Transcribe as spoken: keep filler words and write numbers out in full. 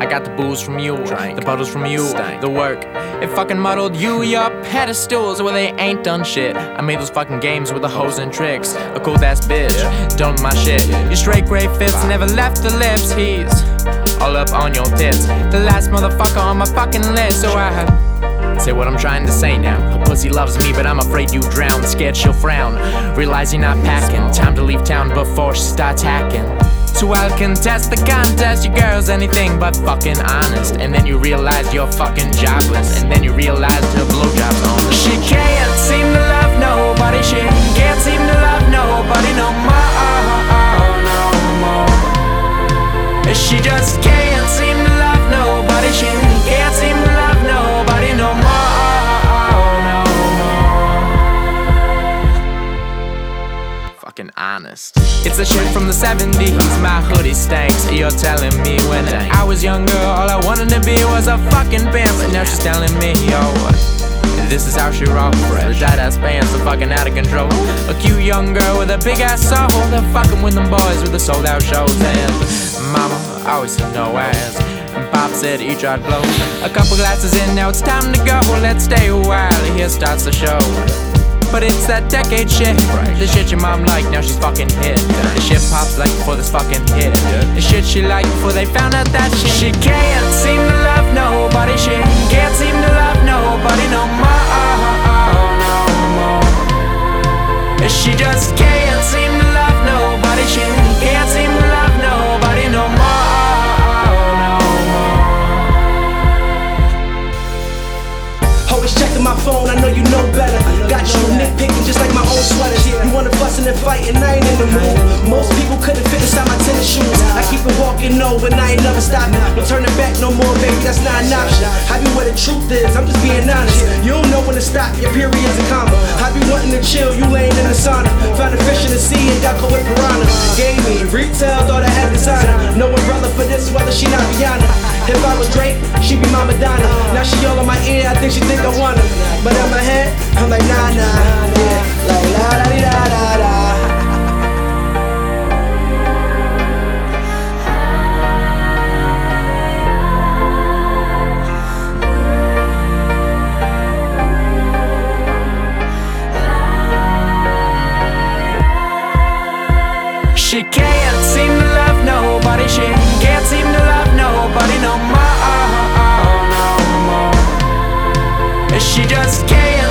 I got the booze from you, Drank. the bottles from you, Stank. the work. It fucking muddled you, your pedestals where they ain't done shit. I made those fucking games with the hoes and tricks. A cool ass bitch, Yeah. done my shit. You straight grey fits, Bye. never left the lips. He's all up on your tits. The last motherfucker on my fucking list. So I say what I'm trying to say now. A pussy loves me, but I'm afraid you drown. Scared she'll frown, realize you're not packing. Time to leave town before she starts hacking. So I'll contest the contest. Your girl's anything but fucking honest. And then you realize you're fucking jobless. And then you realize her blowjob's on. She can't seem to love nobody. She can't seem to love nobody no more, no more. She just can't seem to love nobody. She can't seem to love nobody no more, no more. Fucking honest. It's a shit from the seventies. My hoodie stinks. You're telling me when I was younger, all I wanted to be was a fucking pimp. And now she's telling me, yo, this is how she rolls. The tight ass pants are fucking out of control. A cute young girl with a big ass soul. They're fucking with them boys with the sold out shows. And mama always said no ass. And Pop said eat your blow. A couple glasses in, now it's time to go. Let's stay a while, here starts the show. But it's that decade shit. The shit your mom liked, now she's fucking hit. The shit Pop's like before this fucking hit. The shit she liked before they found out that shit. She can't seem to love nobody. She can't seem to love nobody no more, no more. She just can't seem to love nobody. She can't seem to love nobody no more, no more. Always checking my phone, I know you know better. Got you nitpicking just like my own sweaters. You wanna bustin' and fightin', I ain't in the mood. Most people couldn't fit inside my tennis shoes. I keep it walking, no, and I ain't never stopping. No turning back no more, baby, that's not an option. I be where the truth is, I'm just being honest. You don't know when to stop, your periods and comma. I be wanting to chill, you laying in the sauna. Found a fish in the sea and got caught with piranha. Gave me retail, thought I had designer. No umbrella for this weather, she not Rihanna. If I was Drake, she be my Madonna. Now she all in my ear, I think she think I want her. But in my head, I'm like nah nah, yeah, like la da di da da da. She can't seem to love nobody. She can't seem to love nobody no more, no more. She just can't